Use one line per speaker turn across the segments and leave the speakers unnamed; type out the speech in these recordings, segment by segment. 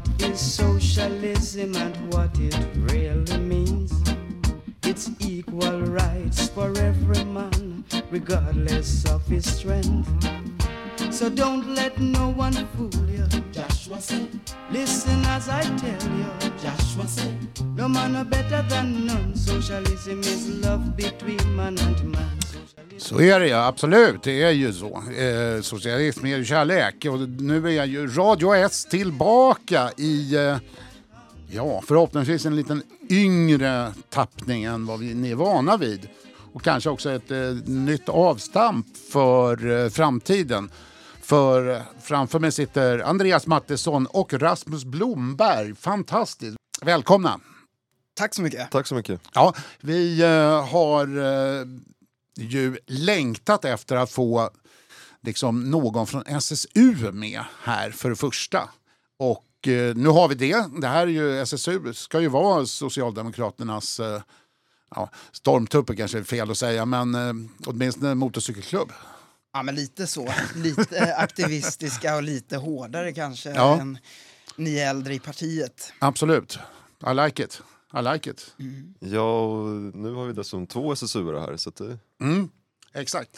What is socialism and what it really means? It's equal rights for every man, regardless of his strength. So don't let no one fool you. Joshua said, listen as I tell you. Joshua said, no man are better than none. Socialism is love between man and man.
Så är det, ja, absolut, det är ju så. Socialism är ju kärlek. Och nu är ju Radio S tillbaka i, förhoppningsvis en liten yngre tappning än vad ni är vana vid. Och kanske också ett nytt avstamp för framtiden. För framför mig sitter Andreas Mattesson och Rasmus Blomberg. Fantastiskt. Välkomna.
Tack så mycket.
Tack så mycket.
Ja, vi har ju längtat efter att få liksom någon från SSU med här för det första. Och nu har vi det. Det här är ju SSU, ska ju vara Socialdemokraternas stormtrupper, kanske är fel att säga, men åtminstone motorcykelklubb.
Ja, men lite så. Lite aktivistiska och lite hårdare kanske än ni äldre i partiet.
Absolut. I like it. I like it.
Mm.
Ja, och nu har vi dessutom 2 SSU-are här. Så det...
Exakt.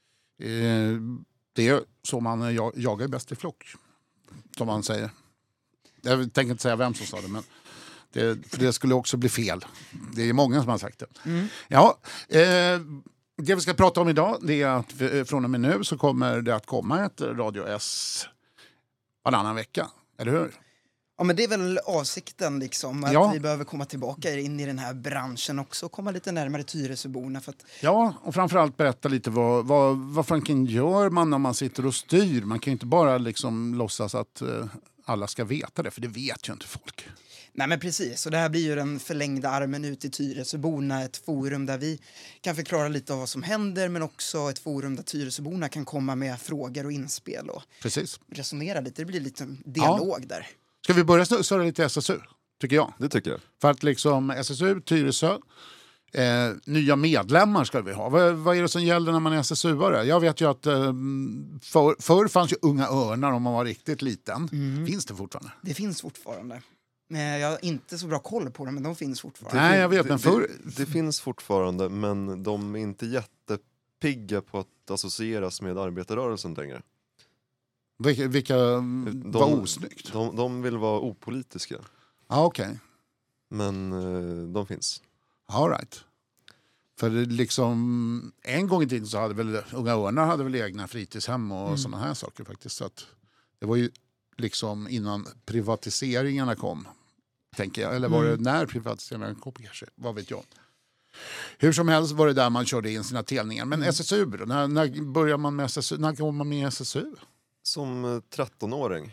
Det är så man jagar bäst i flock, som man säger. Jag tänker inte säga vem som sa det, men för det skulle också bli fel. Det är många som har sagt det. Ja, det vi ska prata om idag, det är att från och med nu så kommer det att komma ett Radio S varannan vecka, eller hur?
Ja, men det är väl avsikten liksom, att vi behöver komma tillbaka in i den här branschen också och komma lite närmare Tyresöborna. För att...
Ja, och framförallt berätta lite vad fanken gör man när man sitter och styr. Man kan ju inte bara liksom låtsas att alla ska veta det, för det vet ju inte folk.
Nej, men precis, och det här blir ju den förlängda armen ut i Tyresöborna, ett forum där vi kan förklara lite av vad som händer, men också ett forum där Tyresöborna kan komma med frågor och inspel och resonera lite. Det blir lite dialog där. Ska
vi börja snurra lite SSU, tycker jag?
Det tycker jag.
För att liksom SSU, Tyresö, nya medlemmar ska vi ha. Vad är det som gäller när man är SSU-are? Jag vet ju att förr fanns ju Unga Örnar om man var riktigt liten. Finns det fortfarande?
Det finns fortfarande. Jag har inte så bra koll på dem, men de finns fortfarande.
Nej, jag vet, men
det finns fortfarande, men de är inte jättepigga på att associeras med arbetarrörelsen längre.
Vilka var osnyggt?
De vill vara opolitiska.
Okej.
Men de finns.
All right. För liksom en gång i tiden så hade väl Unga Örnar hade väl egna fritidshem och sådana här saker faktiskt. Så att det var ju liksom innan privatiseringarna kom, tänker jag. Eller var det när privatiseringarna kom kanske? Vad vet jag. Hur som helst var det där man körde in sina telningar. Men SSU, när börjar man med SSU? När kommer man med SSU?
Som 13-åring.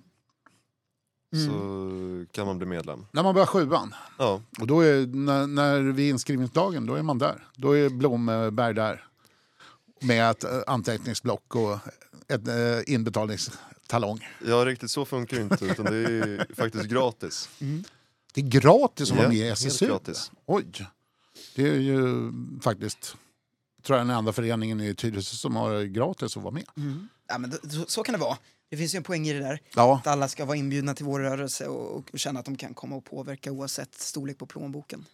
Så kan man bli medlem.
När man börjar 7:an?
Ja.
Och då är, när vid inskrivningsdagen, då är man där. Då är Blomberg där. Med ett anteckningsblock och ett inbetalningstalong.
Ja, riktigt så funkar det inte, utan det är faktiskt gratis.
Det är gratis att vara med i SSU?
Gratis.
Oj, det är ju faktiskt, tror jag, den enda föreningen i Tyresö som har gratis att vara med.
Ja, men så kan det vara. Det finns ju en poäng i det där.
Ja.
Att alla ska vara inbjudna till vår rörelse och känna att de kan komma och påverka oavsett storlek på plånboken.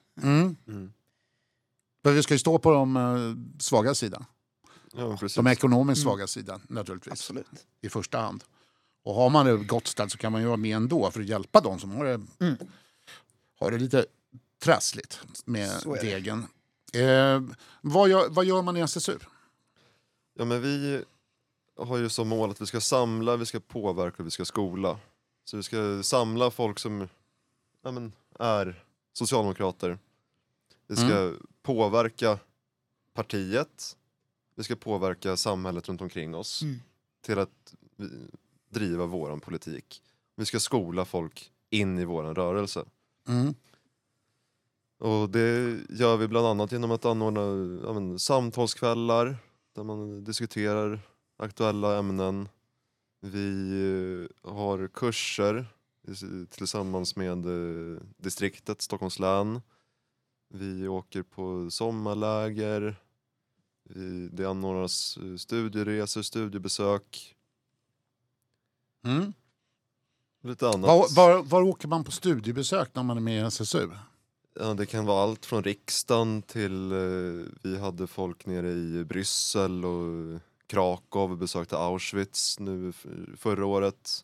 Men vi ska ju stå på de svaga sidan.
Ja,
de ekonomiskt svaga sidan, naturligtvis.
Absolut.
I första hand. Och har man det gott ställt så kan man ju vara med ändå för att hjälpa dem som har det lite trassligt med degen. Vad gör man i SSU?
Ja, men vi har ju som mål att vi ska samla, vi ska påverka och vi ska skola. Så vi ska samla folk som är socialdemokrater. Vi ska påverka partiet. Vi ska påverka samhället runt omkring oss till att driva våran politik. Vi ska skola folk in i våran rörelse. Och det gör vi bland annat genom att anordna samtalskvällar där man diskuterar aktuella ämnen. Vi har kurser tillsammans med distriktet Stockholms län. Vi åker på sommarläger. Det anordnas studieresor, studiebesök. lite annat.
Var åker man på studiebesök när man är med i SSU?
Ja, det kan vara allt från riksdagen till vi hade folk nere i Bryssel och Krakow, besökte Auschwitz nu förra året.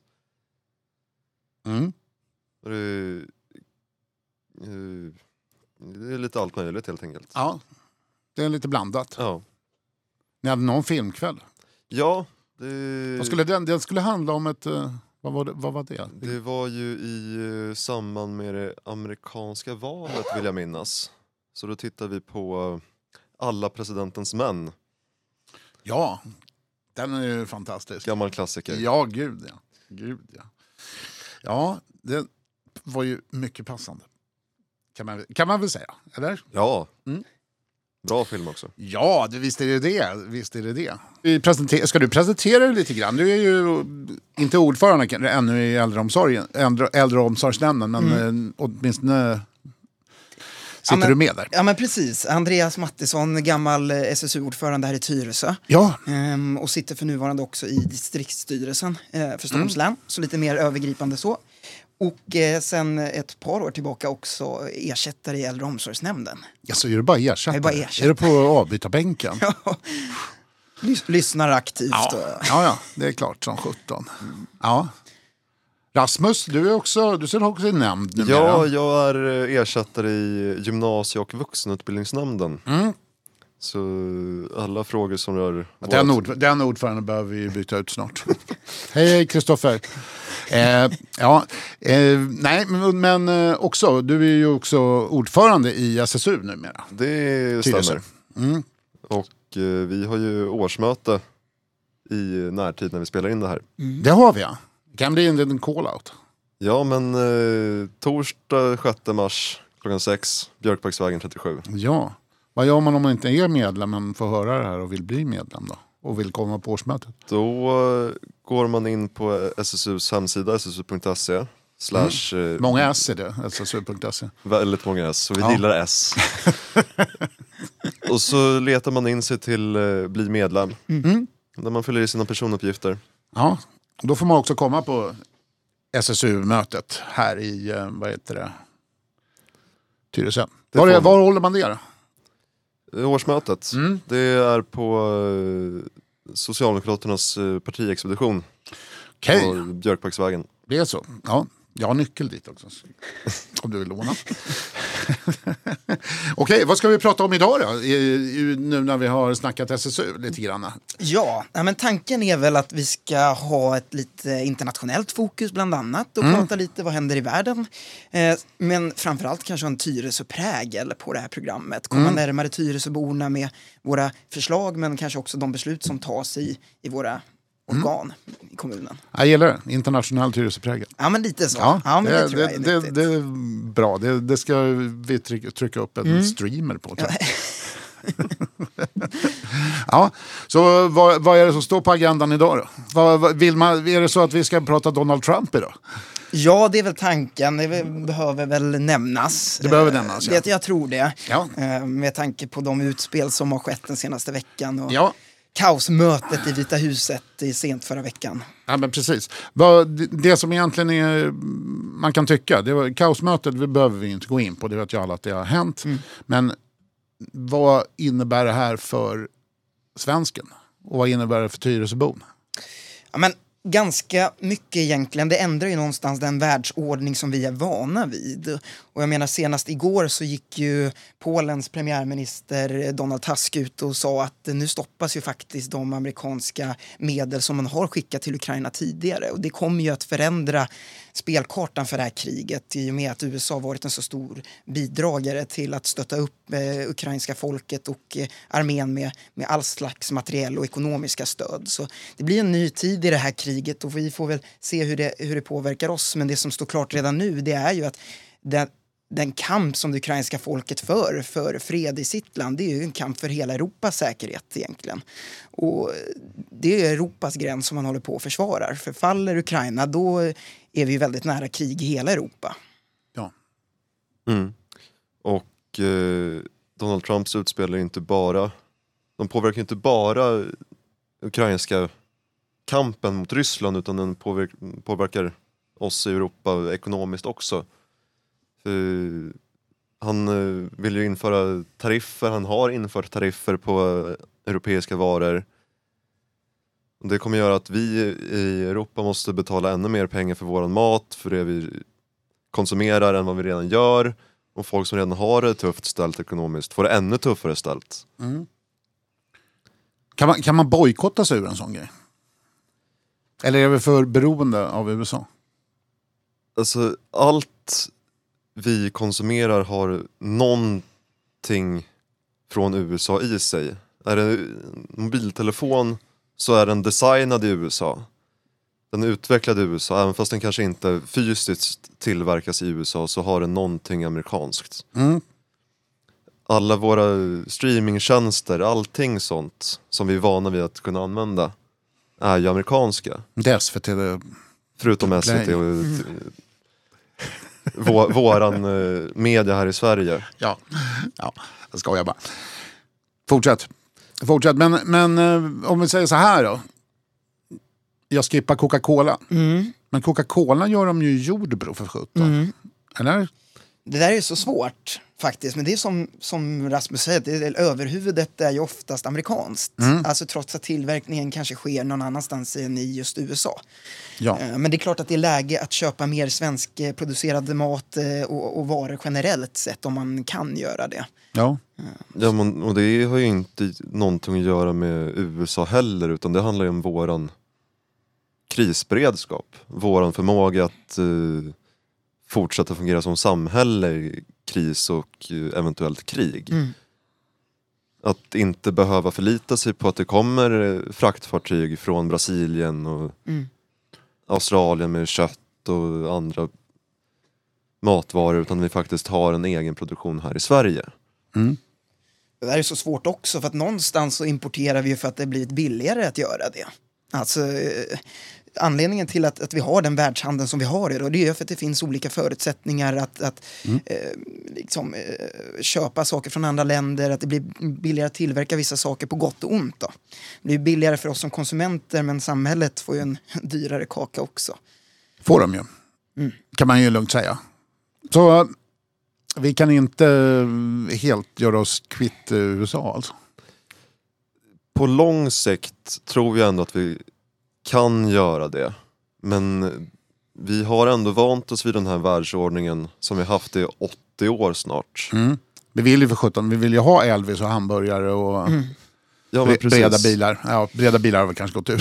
Det är lite allt möjligt helt enkelt.
Ja, det är lite blandat.
Ja.
Ni hade någon filmkväll?
Ja.
Den skulle handla om ett... Vad var det?
Det var ju i samband med det amerikanska valet vill jag minnas. Så då tittar vi på Alla presidentens män.
Ja, den är ju fantastisk.
Gammal klassiker.
Ja, gud ja. Ja, det var ju mycket passande. Kan man väl säga, eller?
Ja. Bra film också.
Ja, visst är det det. Ska du presentera dig lite grann? Du är ju inte ordförande ännu i äldreomsorgsnämnden, men åtminstone sitter du med där.
Ja, men precis. Andreas Mattisson, gammal SSU-ordförande här i Tyresö.
Ja.
Och sitter för nuvarande också i distriktsstyrelsen för Stockholms län. Så lite mer övergripande så. Och sen ett par år tillbaka också ersättare i äldreomsorgsnämnden.
Ja, så är det bara ersättare? Är det på avbytarbänken?
Ja. Lyssnar aktivt.
Ja, det är klart som 17. Ja. Rasmus, du sitter också i nämnd numera.
Ja, jag är ersättare i gymnasie- och vuxenutbildningsnämnden. Så alla frågor som rör...
Den ordföranden behöver vi byta ut snart. Hej, Kristoffer. Nej, men också, du är ju också ordförande i SSU numera.
Det stämmer. Och vi har ju årsmöte i närtid när vi spelar in det här.
Det har vi, ja. Kan bli en call-out.
Ja, men torsdag 6 mars klockan 6, Björkparksvägen 37.
Ja. Vad gör man om man inte är medlem men får höra det här och vill bli medlem då? Och vill komma på årsmötet?
Då går man in på SSUs hemsida, ssu.se.
Många S är det, ssu.se.
Väldigt många S, så vi gillar S. Och så letar man in sig till bli medlem. Där man fyller i sina personuppgifter.
Ja, då får man också komma på SSU-mötet här i, Tyresö. Var håller man det då?
Årsmötet. Det är på Socialdemokraternas partiexpedition på Björkparksvägen.
Det är så. Ja, jag har nyckel dit också. Om du vill låna. Okej, vad ska vi prata om idag då? Nu när vi har snackat SSU lite grann.
Ja, men tanken är väl att vi ska ha ett lite internationellt fokus bland annat och prata lite vad händer i världen. Men framförallt kanske en Tyresö-prägel på det här programmet. Komma närmare Tyresöborna med våra förslag men kanske också de beslut som tas i våra organ i kommunen.
Jag gillar det. Internationell Tyresöprägel.
Ja, men lite så. Ja, men det tror jag är nyttigt.
Det är bra. Det ska vi trycka upp en streamer på. Ja, så vad är det som står på agendan idag då? Är det så att vi ska prata Donald Trump idag?
Ja, det är väl tanken. Det behöver väl nämnas.
Det behöver nämnas, ja.
Jag tror det.
Ja.
Med tanke på de utspel som har skett den senaste veckan. Och kaosmötet i Vita huset i sent förra veckan.
Ja, men precis. Det som egentligen är, man kan tycka, det var kaosmötet, vi behöver vi inte gå in på, det vet jag alla att det har hänt. Men vad innebär det här för svensken? Och vad innebär det för Tyresöbon?
Ja, men ganska mycket egentligen. Det ändrar ju någonstans den världsordning som vi är vana vid. Och jag menar, senast igår så gick ju Polens premiärminister Donald Tusk ut och sa att nu stoppas ju faktiskt de amerikanska medel som man har skickat till Ukraina tidigare. Och det kommer ju att förändra spelkartan för det här kriget i och med att USA har varit en så stor bidragare till att stötta upp ukrainska folket och armén med all slags materiell och ekonomiska stöd. Så det blir en ny tid i det här kriget och vi får väl se hur det påverkar oss. Men det som står klart redan nu, det är ju att den kamp som det ukrainska folket för fred i sitt land, det är ju en kamp för hela Europas säkerhet egentligen. Och det är Europas gräns som man håller på att försvara. För faller Ukraina, då är vi väldigt nära krig i hela Europa.
Ja.
Och Donald Trumps utspel är inte bara, de påverkar inte bara ukrainska kampen mot Ryssland, utan den påverkar oss i Europa ekonomiskt också. Han vill ju införa tariffer, han har infört tariffer på europeiska varor. Det kommer göra att vi i Europa måste betala ännu mer pengar för våran mat, för det vi konsumerar än vad vi redan gör. Och folk som redan har det tufft ställt ekonomiskt får det ännu tuffare ställt.
Mm. Kan man bojkotta sig ur en sån grej? Eller är vi för beroende av USA?
Alltså allt vi konsumerar har någonting från USA i sig. Är det en mobiltelefon så är den designad i USA. Den är utvecklad i USA. Även fast den kanske inte fysiskt tillverkas i USA så har den någonting amerikanskt.
Mm.
Alla våra streamingtjänster, allting sånt som vi är vana vid att kunna använda är ju amerikanska.
Det är SVT.
Förutom SVT och våran media här i Sverige.
Ja, jag skojar bara. Fortsätt. Men om vi säger så här då. Jag skippar Coca-Cola.
Mm.
Men Coca-Cola gör de ju i Jordbro för 17.
Mm.
Eller?
Det där är ju så svårt faktiskt. Men det är som Rasmus säger, överhuvudet är ju oftast amerikanskt. Alltså trots att tillverkningen kanske sker någon annanstans än i just USA.
Ja.
Men det är klart att det är läge att köpa mer svenskproducerad mat och varor generellt sett om man kan göra det.
Ja.
Ja, men, och det har ju inte någonting att göra med USA heller, utan det handlar ju om våran krisberedskap. Våran förmåga att fortsätta fungera som samhälle i kris och eventuellt krig. Att inte behöva förlita sig på att det kommer fraktfartyg från Brasilien och Australien med kött och andra matvaror, utan vi faktiskt har en egen produktion här i Sverige.
Det här är så svårt också, för att någonstans så importerar vi ju för att det blir billigare att göra det. Alltså anledningen till att vi har den världshandeln som vi har idag, det är för att det finns olika förutsättningar att köpa saker från andra länder, att det blir billigare att tillverka vissa saker på gott och ont då. Det är billigare för oss som konsumenter, men samhället får ju en dyrare kaka också.
Får de ju. Kan man ju lugnt säga. Så vi kan inte helt göra oss kvitt USA alltså.
På lång sikt tror jag ändå att vi kan göra det. Men vi har ändå vant oss vid den här världsordningen som vi haft i 80 år snart.
Vi vill ju för 17, vi vill ju ha Elvis och hamburgare och breda bilar. Ja, breda bilar har väl kanske gått ut.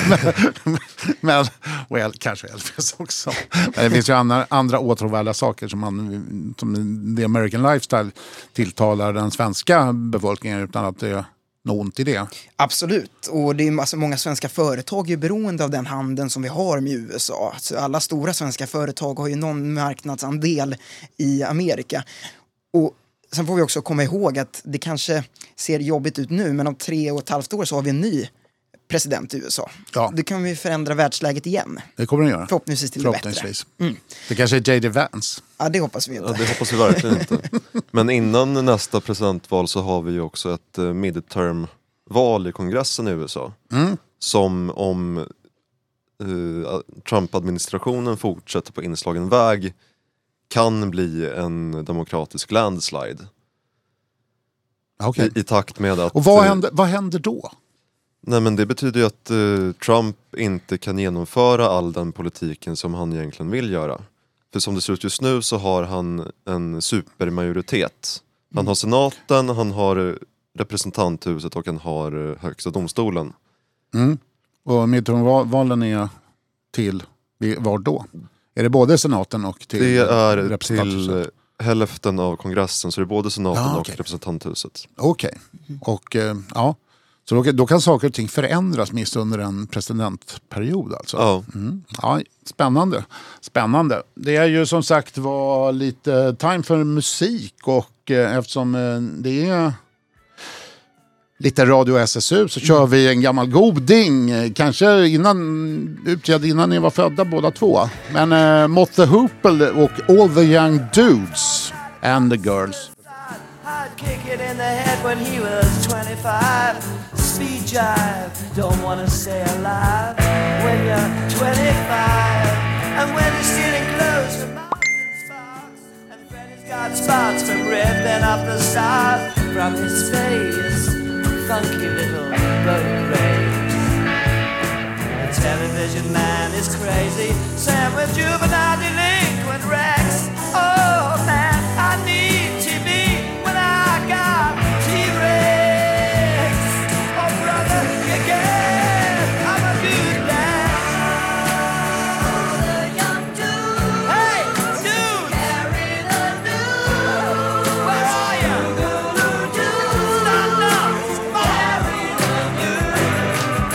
men kanske Elvis också. Men det finns ju andra åtråvärda saker som The American Lifestyle tilltalar den svenska befolkningen utan att det är något ont i det.
Absolut, och det är många svenska företag är beroende av den handeln som vi har med USA. Så alla stora svenska företag har ju någon marknadsandel i Amerika. Och sen får vi också komma ihåg att det kanske ser jobbigt ut nu, men om 3,5 år så har vi en ny president i USA.
Ja.
Då kan vi förändra världsläget igen.
Det kommer den göra.
Förhoppningsvis till det bättre.
Det kanske är J.D. Vance.
Ja, det hoppas vi inte.
Ja, det hoppas vi verkligen inte. Men innan nästa presidentval så har vi ju också ett midterm-val i kongressen i USA. Som om Trump-administrationen fortsätter på inslagen väg kan bli en demokratisk landslide.
Okay.
I takt med att...
Och vad händer då?
Nej, men det betyder ju att Trump inte kan genomföra all den politiken som han egentligen vill göra. För som det ser ut just nu så har han en supermajoritet. Han har senaten, han har representanthuset och han har högsta domstolen.
Och midtermvalen är till var då? Är det både senaten och till
representanthuset? Till hälften av kongressen, så det är både senaten och representanthuset.
Okej. Och ja, så då kan saker och ting förändras minst under en presidentperiod alltså.
Ja.
Ja, spännande. Det är ju som sagt var lite time för musik, och eftersom det är lite radio SSU så kör vi en gammal goding, kanske innan ni var födda båda två. Men Mott the Hoople och All the Young Dudes and the Girls.
Kick it in the head when he was 25. Speed jive, don't wanna stay alive when you're 25. And when he's stealing clothes from Mars and Sparks, and Freddy's got spots from ripping up the stars from his face, funky little boat race. The television man is crazy, Sam with juvenile delinquent Rex. Oh man, I need TV when I got T-Rex. Oh brother, again, I'm a good lad. All the young dudes, hey dudes, carry the news. Where are you? Stand up, carry the news.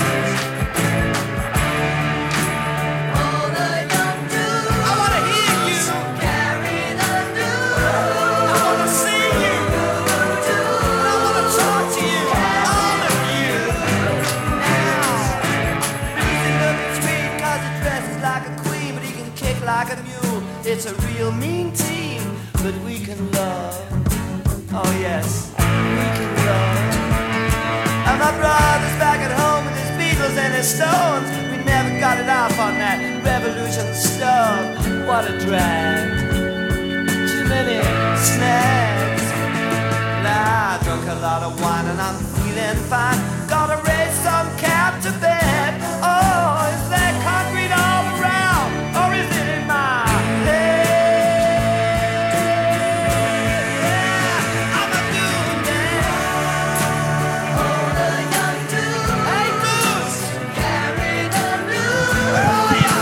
All the young dudes, I wanna hear you. Carry the news. I wanna see you. I wanna talk to you. All of you. Now, he's looking sweet 'cause he dresses like a queen, but he can kick like a mule. It's a real mean team, but we can love. Oh yes, we can love. And my brother's back at home with his Beatles and his Stones. We never got it off on that revolution stuff. What a drag. Too many snacks. Nah, I drunk a lot of wine and I'm feeling fine. Gotta raise some cap to bed. Oh, is there concrete all around? Or is it in my head? Yeah, I'm a dude now. All the young dudes. Hey dudes, carry the news. Where are you?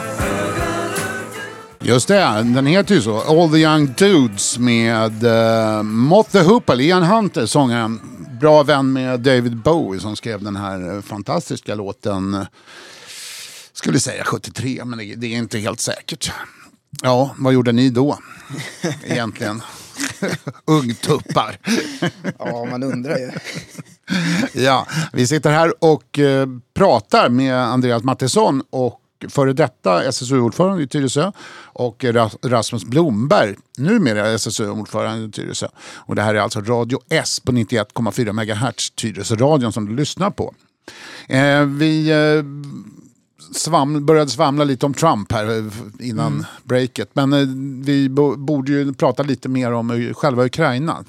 Just det, den heter ju så. All the Young Dudes med Moth the Hoople, Ian Hunter, sångaren. Bra vän med David Bowie som skrev den här fantastiska låten, skulle säga 73, men det är inte helt säkert. Ja, vad gjorde ni då egentligen? Ungtuppar.
Ja, man undrar ju.
Ja, vi sitter här och pratar med Andreas Mattisson och före detta SSU-ordförande i Tyresö och Rasmus Blomberg, numera SSU-ordförande i Tyresö. Och det här är alltså Radio S på 91,4 MHz, Tyresö-radion som du lyssnar på. Vi började svamla lite om Trump här innan breaket, men vi borde ju prata lite mer om själva Ukraina.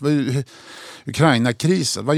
Ukraina-krisen.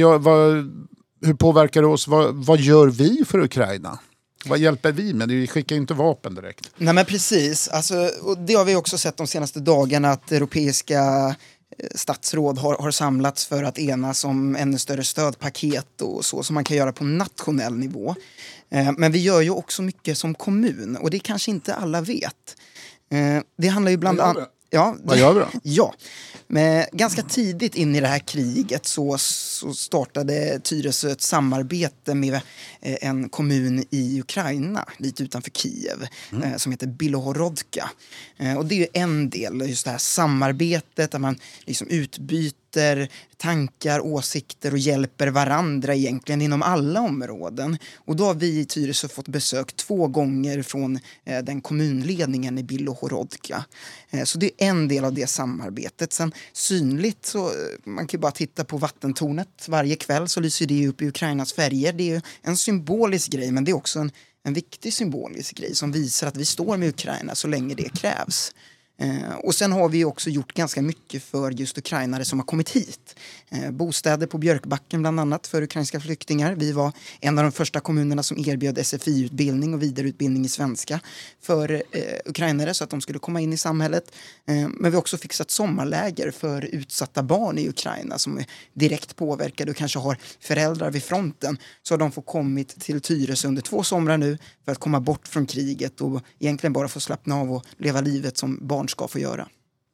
Hur påverkar det oss? Vad gör vi för Ukraina? Vad hjälper vi med? Vi skickar ju inte vapen direkt.
Nej men precis, alltså, och det har vi också sett de senaste dagarna att europeiska statsråd har samlats för att enas om ännu större stödpaket och så som man kan göra på nationell nivå. Men vi gör ju också mycket som kommun och det kanske inte alla vet. Det handlar ju bland annat... Ja,
vad gör vi då?
Ja, men ganska tidigt in i det här kriget så startade Tyresö ett samarbete med en kommun i Ukraina, lite utanför Kiev, som heter Bilohorodka. Och det är ju en del, just det här samarbetet där man liksom utbyter tankar, åsikter och hjälper varandra egentligen inom alla områden. Och då har vi i Tyresö fått besök 2 gånger från den kommunledningen i Bilohorodka. Så det är en del av det samarbetet. Sen synligt så man kan ju bara titta på vattentornet. Varje kväll så lyser det upp i Ukrainas färger. Det är ju en symbolisk grej, men det är också en viktig symbolisk grej som visar att vi står med Ukraina så länge det krävs. Och sen har vi också gjort ganska mycket för just ukrainare som har kommit hit. Bostäder på Björkbacken bland annat för ukrainska flyktingar. Vi var en av de första kommunerna som erbjöd SFI-utbildning och vidareutbildning i svenska för ukrainare så att de skulle komma in i samhället. Men vi har också fixat sommarläger för utsatta barn i Ukraina som är direkt påverkade och kanske har föräldrar vid fronten. Så har de fått kommit till Tyresö under 2 somrar nu för att komma bort från kriget och egentligen bara få slappna av och leva livet som barn ska få göra.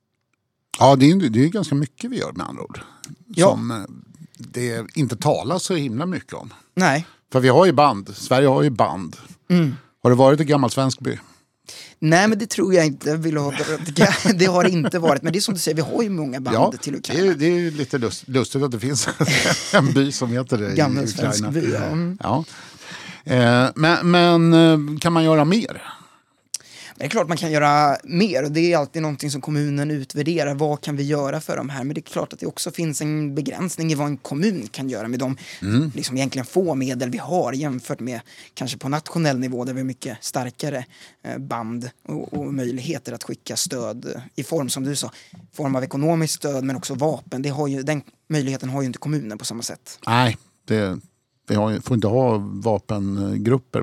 Ja, det är ganska mycket vi gör med andra ord.
Ja.
Som det inte talas så himla mycket om.
Nej.
För vi har ju band. Sverige har ju band. Har det varit i gammal Svenskby?
Nej, men det tror jag inte. Det har det inte varit. Men det är som du säger, vi har ju många band till Ukraina.
Det är lite lustigt att det finns en by som heter det
gammal
i Ukraina.
Svenskby, ja.
Ja. Men kan man göra mer?
det är klart man kan göra mer och det är alltid någonting som kommunen utvärderar. Vad kan vi göra för de här? Men det är klart att det också finns en begränsning i vad en kommun kan göra med de liksom egentligen få medel vi har jämfört med kanske på nationell nivå där vi har mycket starkare band och möjligheter att skicka stöd i form, som du sa, form av ekonomiskt stöd men också vapen. Den möjligheten har ju inte kommunen på samma sätt.
Nej, får inte ha vapengrupper.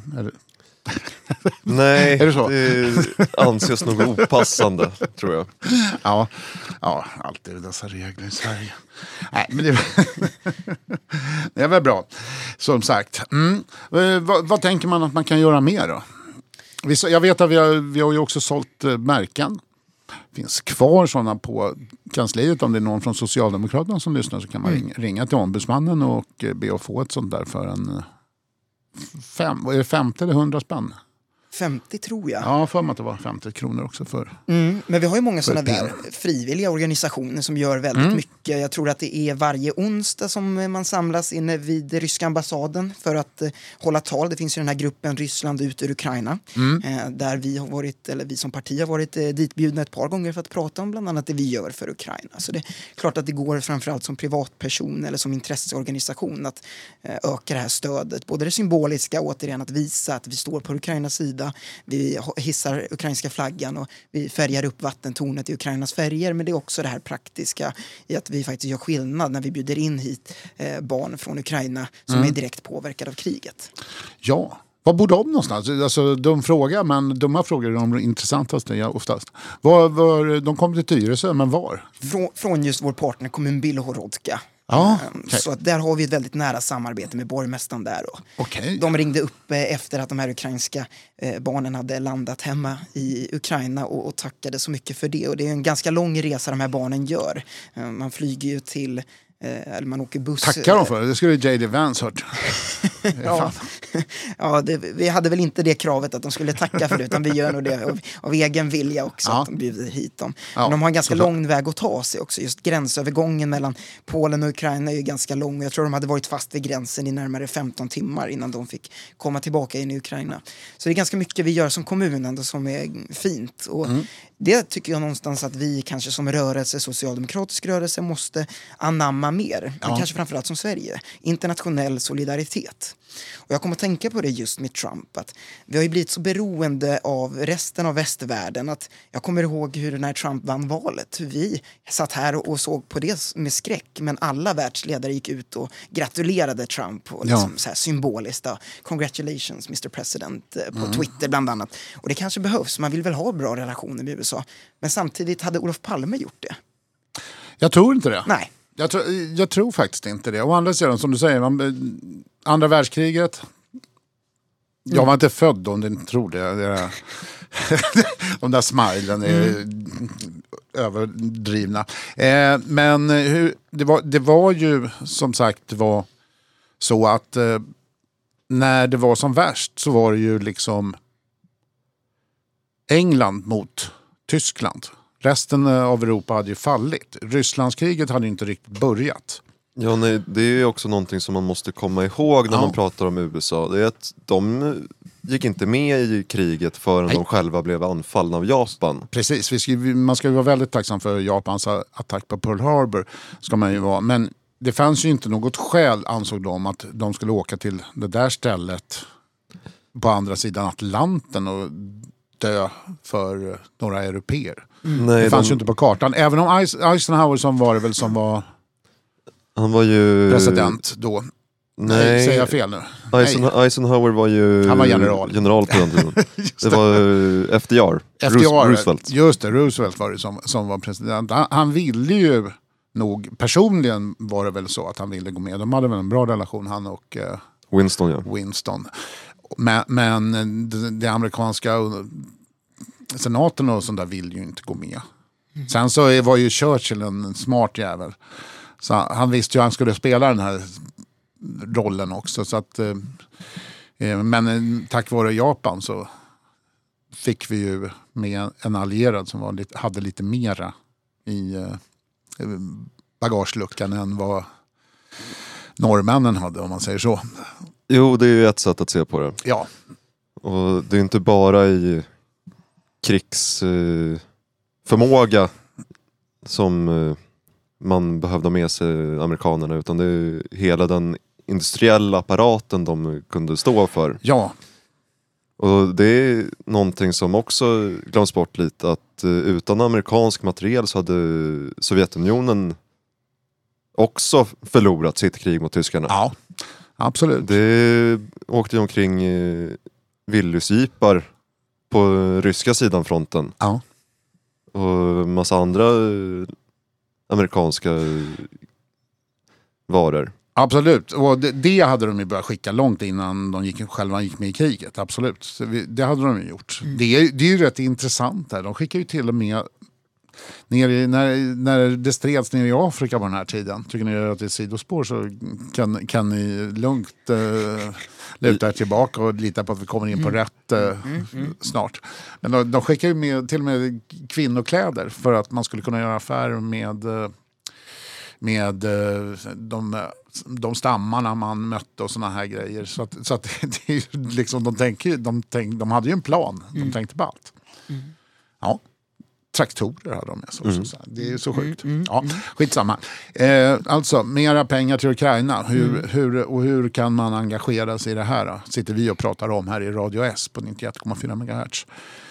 Nej,
Är det så?
det anses nog opassande, tror jag.
Ja, alltid dessa regler i Sverige. Nej, men det är väl bra. Som sagt. Vad tänker man att man kan göra mer då? Jag vet att vi har ju också sålt märken. Det finns kvar sådana på kansliet. Om det är någon från Socialdemokraterna som lyssnar så kan man ringa till ombudsmannen och be att få ett sånt där för en 50 eller 100 spänn.
50 tror jag.
Ja, för mig att det var 50 kronor också för.
Men vi har ju många sådana där frivilliga organisationer som gör väldigt mycket. Jag tror att det är varje onsdag som man samlas inne vid ryska ambassaden för att hålla tal. Det finns ju den här gruppen Ryssland ut ur Ukraina. Där vi som parti har varit ditbjudna ett par gånger för att prata om bland annat det vi gör för Ukraina. Så det är klart att det går framförallt som privatperson eller som intresseorganisation att öka det här stödet. Både det symboliska, återigen att visa att vi står på Ukrainas sida. Vi hissar ukrainska flaggan och vi färgar upp vattentornet i Ukrainas färger, men det är också det här praktiska i att vi faktiskt gör skillnad när vi bjuder in hit barn från Ukraina som är direkt påverkade av kriget.
Ja, var bor de någonstans? Alltså, dum fråga, men dumma frågor är de intressantaste oftast. De kom till Tyresö, men var?
Från just vår partner kommun Bilhorodka.
Ja, okay.
Så att där har vi ett väldigt nära samarbete med borgmästaren där.
Okay.
De ringde upp efter att de här ukrainska barnen hade landat hemma i Ukraina och tackade så mycket för det. Och det är en ganska lång resa de här barnen gör. Man flyger ju till... eller man åker buss.
Tackar de för det? Det skulle ju J.D. Vance hört.
Vi hade väl inte det kravet att de skulle tacka för det, utan vi gör nog det av egen vilja också att de bjuder hit dem. Men de har en ganska lång väg att ta sig också. Just gränsövergången mellan Polen och Ukraina är ju ganska lång. Jag tror de hade varit fast vid gränsen i närmare 15 timmar innan de fick komma tillbaka in i Ukraina. Så det är ganska mycket vi gör som kommun ändå som är fint. Och det tycker jag någonstans att vi kanske som rörelse, socialdemokratisk rörelse, måste anamma mer. Men kanske framförallt som Sverige. Internationell solidaritet. Och jag kommer att tänka på det just med Trump. Att vi har ju blivit så beroende av resten av västvärlden. Att jag kommer ihåg hur när Trump vann valet. Hur vi satt här och såg på det med skräck. Men alla världsledare gick ut och gratulerade Trump. Och liksom så här symboliskt då. Congratulations Mr. President på Twitter bland annat. Och det kanske behövs. Man vill väl ha bra relationer med USA. Men samtidigt hade Olof Palme gjort det.
Jag tror inte det.
Nej.
Jag tror faktiskt inte det. Å andra sidan, som du säger, andra världskriget. Jag var inte född om du tror det. De där smilen är överdrivna. Men det var ju som sagt var så att när det var som värst så var det ju liksom England mot Tyskland. Resten av Europa hade ju fallit. Rysslandskriget hade ju inte riktigt börjat.
Ja, nej, det är också någonting som man måste komma ihåg när man pratar om USA. Det är att de gick inte med i kriget förrän de själva blev anfallna av Japan.
Precis, man ska ju vara väldigt tacksam för Japans attack på Pearl Harbor. Ska man ju vara. Men det fanns ju inte något skäl, ansåg de, att de skulle åka till det där stället på andra sidan Atlanten och dö för några europeer.
Nej,
det fanns ju inte på kartan. Även om Eisenhower som var
han var ju
president då. Nej, säger jag fel nu?
Eisenhower var ju
han var general
på den tiden. Det var FDR. Roosevelt.
Just det, Roosevelt var det som var president. Han ville ju nog, personligen var det väl så att han ville gå med. De hade väl en bra relation, han och Winston. Men det amerikanska senaten och sånt där vill ju inte gå med. Sen så var ju Churchill en smart jävel. Så han visste ju att han skulle spela den här rollen också. Så att, men tack vare Japan så fick vi ju med en allierad som hade lite mera i bagageluckan än vad norrmännen hade, om man säger så.
Jo, det är ju ett sätt att se på det.
Ja.
Och det är inte bara i krigsförmåga som man behövde ha med sig amerikanerna, utan det är hela den industriella apparaten de kunde stå för.
Ja.
Och det är någonting som också glöms bort lite, att utan amerikansk materiel så hade Sovjetunionen också förlorat sitt krig mot tyskarna.
Ja, absolut.
Det åkte ju omkring Willys-jeepar på ryska sidan fronten.
Ja.
Och massa andra amerikanska varor.
Absolut, och det hade de ju börjat skicka långt innan de själva gick med i kriget, absolut. Så det hade de ju gjort. Det är ju rätt intressant där. De skickar ju till och med när det streds nere i Afrika på den här tiden. Tycker ni att det är sidospår så kan ni lugnt luta er tillbaka och lita på att vi kommer in på rätt snart. Men de skickar ju med, till och med kvinnokläder för att man skulle kunna göra affärer med de stammarna man mötte och såna här grejer. Så att det är liksom, de hade ju en plan. De tänkte på allt. Ja. Traktorer hade de med sig också. Så det är ju så sjukt. Ja, skitsamma. Alltså, mera pengar till Ukraina. Hur kan man engagera sig i det här? Då? Sitter vi och pratar om här i Radio S på 91,4 MHz.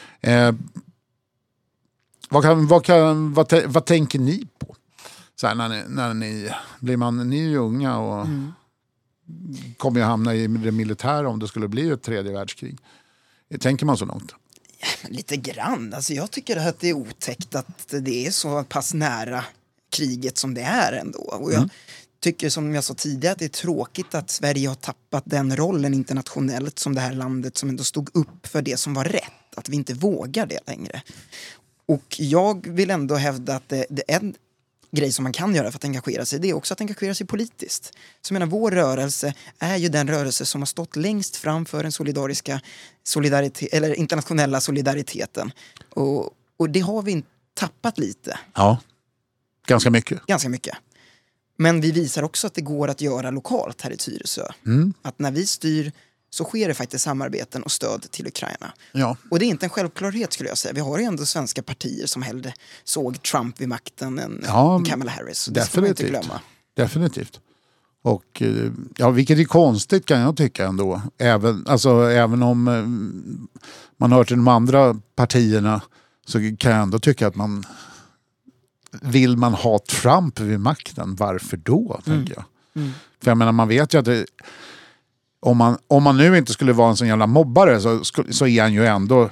Vad tänker ni på? Så här, när ni är ju unga och kommer ju hamna i det militära om det skulle bli ett tredje världskrig. Tänker man så långt?
Lite grann. Alltså jag tycker att det är otäckt att det är så pass nära kriget som det är ändå. Och jag tycker, som jag sa tidigare, att det är tråkigt att Sverige har tappat den rollen internationellt som det här landet som ändå stod upp för det som var rätt. Att vi inte vågar det längre. Och jag vill ändå hävda att det är en grej som man kan göra för att engagera sig, det är också att engagera sig politiskt. Så jag menar, vår rörelse är ju den rörelse som har stått längst fram för den internationella solidariteten. Och det har vi tappat lite.
Ja, ganska mycket.
Ganska mycket. Men vi visar också att det går att göra lokalt här i Tyresö. Att när vi styr så sker det faktiskt samarbeten och stöd till Ukraina. Ja. Och det är inte en självklarhet, skulle jag säga. Vi har ju ändå svenska partier som hellre såg Trump vid makten än Kamala Harris. Det ska man inte glömma.
Definitivt. Och vilket är konstigt kan jag tycka ändå. Även om man hör till de andra partierna så kan jag ändå tycka att vill man ha Trump vid makten, varför då, tänker jag. För jag menar, man vet ju att om man nu inte skulle vara en sån jävla mobbare så är han ju ändå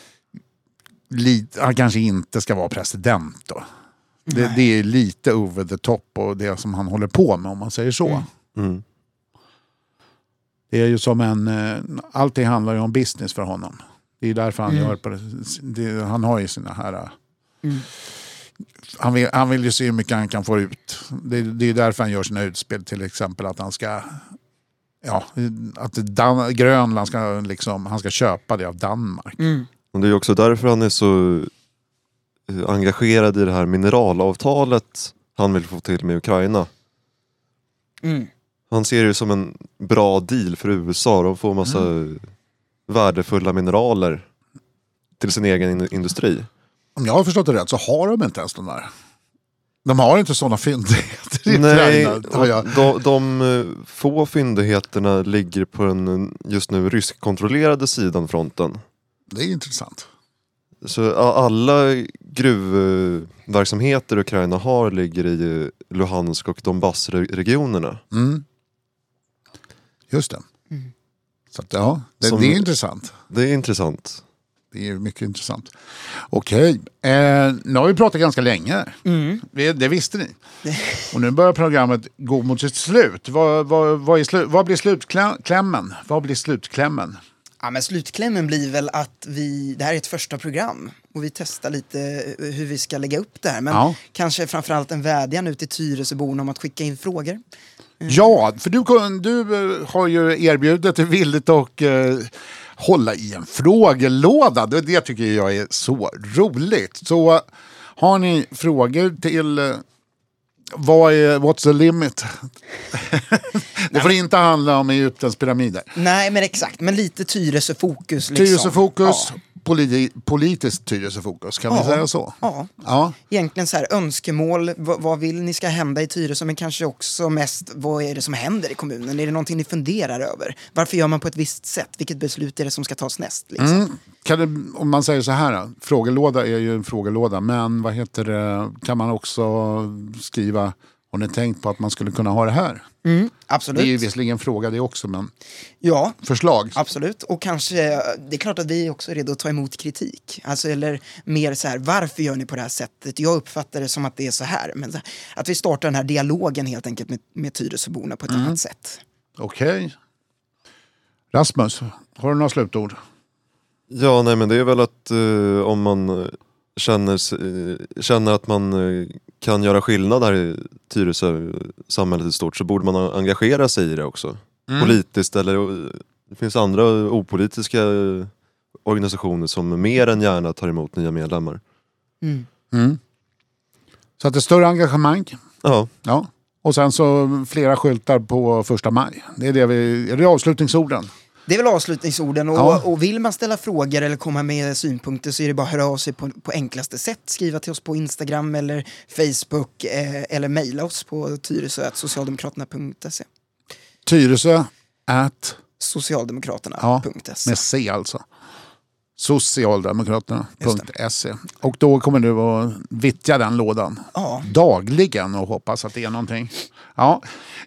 han kanske inte ska vara president då. Det är lite over the top och det som han håller på med, om man säger så. Det är ju som allting handlar ju om business för honom. Det är därför han gör på det. Han har ju sina här han vill ju se hur mycket han kan få ut. Det är därför han gör sina utspel, till exempel att han ska att Grönland ska han ska köpa det av Danmark.
Och det är också därför han är så engagerad i det här mineralavtalet han vill få till med Ukraina. Han ser det som en bra deal för USA. De får massa värdefulla mineraler till sin egen industri.
Om jag har förstått det rätt så har de inte ens de där. De har inte sådana fyndigheter i Ukraina.
De få fyndigheterna ligger på den just nu ryskkontrollerade sidan fronten.
Det är intressant.
Så alla gruvverksamheter Ukraina har ligger i Luhansk och Donbass-regionerna.
Just det. Så att, det är intressant.
Det är intressant.
Det är mycket intressant. Okej, nu har vi pratat ganska länge. Det visste ni. Och nu börjar programmet gå mot sitt slut. Vad blir slutklämmen? Vad blir slutklämmen?
Ja, men slutklämmen blir väl att det här är ett första program och vi testar lite hur vi ska lägga upp det här. Men kanske framförallt en vädjan ut till Tyresöborna om att skicka in frågor.
Ja, för du har ju erbjudit dig villigt och hålla i en frågelåda. Det tycker jag är så roligt. Så har ni frågor till what's the limit? Det får inte handla om Egyptens pyramider.
Nej, men exakt. Men lite Tyresö-fokus. Liksom.
Tyresö-fokus. politiskt Tyresöfokus, kan vi säga så?
Ja. Egentligen så här, önskemål, vad vill ni ska hända i Tyresö, men kanske också mest, vad är det som händer i kommunen? Är det någonting ni funderar över? Varför gör man på ett visst sätt? Vilket beslut är det som ska tas näst? Liksom?
Om man säger så här, frågelåda är ju en frågelåda, men kan man också skriva, har ni tänkt på att man skulle kunna ha det här?
Absolut.
Det är ju visserligen en fråga det också, men
ja,
förslag.
Absolut, och kanske, det är klart att vi är också redo att ta emot kritik. Alltså, eller mer så här, varför gör ni på det här sättet? Jag uppfattar det som att det är så här, men att vi startar den här dialogen helt enkelt med Tyresöborna på ett annat sätt. Okej.
Rasmus, har du några slutord?
Ja, nej, men det är väl att om man känner att man kan göra skillnad här i Tyresö samhället i stort, så borde man engagera sig i det också. Politiskt, eller det finns andra opolitiska organisationer som mer än gärna tar emot nya medlemmar.
Så att det är större engagemang.
Ja.
Och sen så flera skyltar på 1 maj. Det är är det avslutningsorden?
Det är väl avslutningsorden, och vill man ställa frågor eller komma med synpunkter så är det bara att höra av sig på enklaste sätt. Skriva till oss på Instagram eller Facebook eller mejla oss på tyresö@socialdemokraterna.se.
Tyresö@socialdemokraterna.se. Med C alltså. Socialdemokraterna.se. Och då kommer du att vittja den lådan dagligen och hoppas att det är någonting. Ja.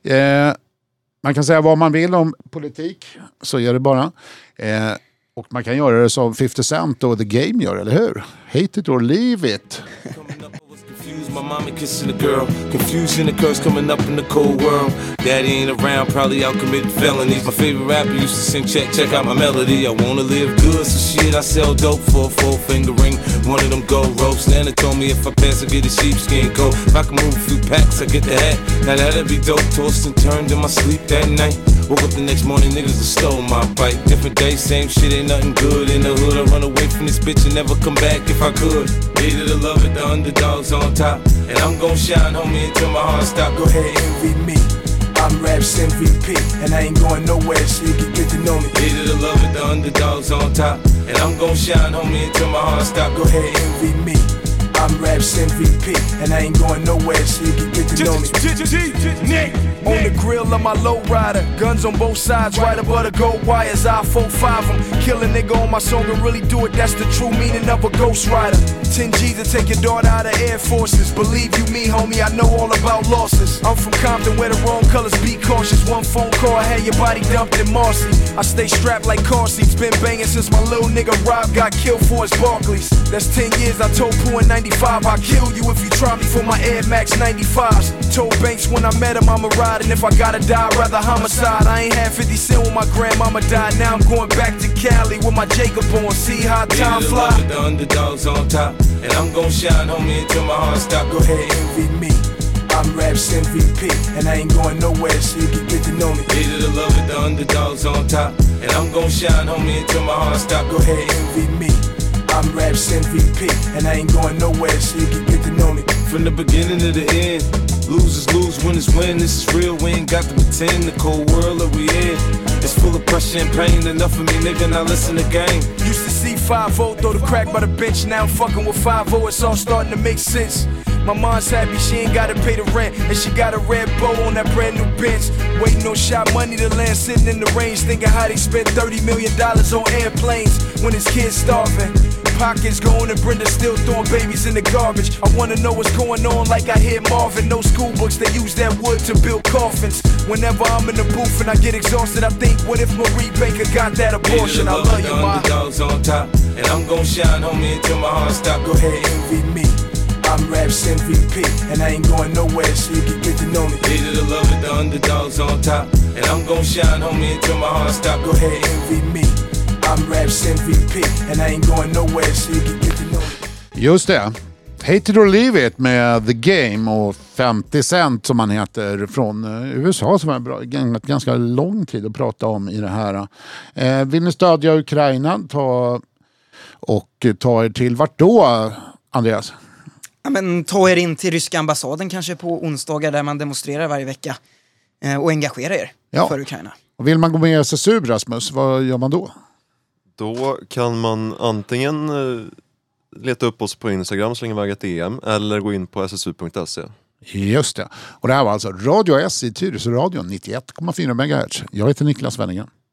Man kan säga vad man vill om politik, så är det bara. Och man kan göra det som 50 Cent och The Game gör, eller hur? Hate it or leave it.
My mommy kissing a girl, confusion occurs coming up in the cold world. Daddy ain't around, probably out committing felonies. My favorite rapper used to sing, check out my melody. I wanna live good, so shit, I sell dope for a 4-finger ring. One of them gold ropes. Nana told me if I pass, I get a sheepskin coat. If I can move a few packs, I get the hat. Now that'd be dope. Tossed and turned in my sleep that night. Woke up the next morning, niggas have stole my bike. Different day, same shit, ain't nothing good in the hood. I run away from this bitch and never come back if I could. Hate it or love it, the underdogs on top. And I'm gon' shine, homie, until my heart stop. Go ahead, envy me. I'm Raps MVP, and I ain't going nowhere, so you can get to know me. Hate it or love it, the underdogs on top. And I'm gon' shine, homie, until my heart stop. Go ahead, envy me. I'm Raps MVP, and I ain't going nowhere, so you can get to know me. On the grill of my lowrider, guns on both sides, right above the gold wires. I 4-5 them, kill a nigga on my song and really do it. That's the true meaning of a ghost rider. 10 G's to take your daughter out of Air Forces. Believe you me, homie, I know all about losses. I'm from Compton where the wrong colors, be cautious. One phone call, I had your body dumped in Marcy. I stay strapped like car seats, been banging since my little nigga Rob got killed for his Barclays. That's 10 years, I told Pooh in 95, I'll kill you if you try me for my Air Max 95s. Told Banks when I met him I'ma ride, and if I gotta die, I'd rather homicide. I ain't had 50 cent when my grandmama died. Now I'm going back to Cali with my Jacob on. See how time fly. The underdogs on top, and I'm gon' shine, homie, until my heart stop. Go ahead, envy me. I'm Raps MVP, and I ain't going nowhere, so you can get to know me. Hate it or love it, the underdogs on top, and I'm gon' shine, homie, until my heart stop. Go ahead, envy me. I'm Raps MVP, and I ain't going nowhere, so you can get to know me. From the beginning to the end, losers lose, winners win. This is real, we ain't got to pretend. The cold world that we in, it's full of pressure and pain. Enough of me, nigga, now listen to game. Used to see 5-0, throw the crack by the bench. Now I'm fucking with 5-0, it's all starting to make sense. My mom's happy she ain't gotta pay the rent, and she got a red bow on that brand new Benz. Waiting on shot money to land, sitting in the range, thinking how they spent $30 million on airplanes when his kids starving. Pockets going and Brenda still throwing babies in the garbage. I wanna know what's going on like I hear Marvin. No school books, they use that wood to build coffins. Whenever I'm in the booth and I get exhausted, I think, what if Marie Baker got that abortion? I love you, ma. Underdogs on top, and I'm gon' shine, homie, until my heart stop. Go ahead, envy me. I'm Raps MVP, and I ain't going nowhere, so you can get to know me. Hate it or love it, the underdogs on top, and I'm gon' shine, homie, until my heart stop. Go ahead, envy me. I'm Raps MVP, and I ain't going nowhere, so you can get to know me.
Just det. Hate it or leave it med The Game och 50 Cent som han heter från USA, som har ägnat ganska lång tid att prata om i det här. Vill ni stödja Ukraina, ta er till vart då, Andreas?
Ja, men ta er in till ryska ambassaden kanske på onsdagar där man demonstrerar varje vecka och engagera er för Ukraina.
Och vill man gå med i SSU, Rasmus, vad gör man då?
Då kan man antingen leta upp oss på Instagram, slänga iväg ett DM, eller gå in på ssu.se.
Just det. Och det här var alltså Radio S i Tyresö-radion 91,4 MHz. Jag heter Niklas Wenningen.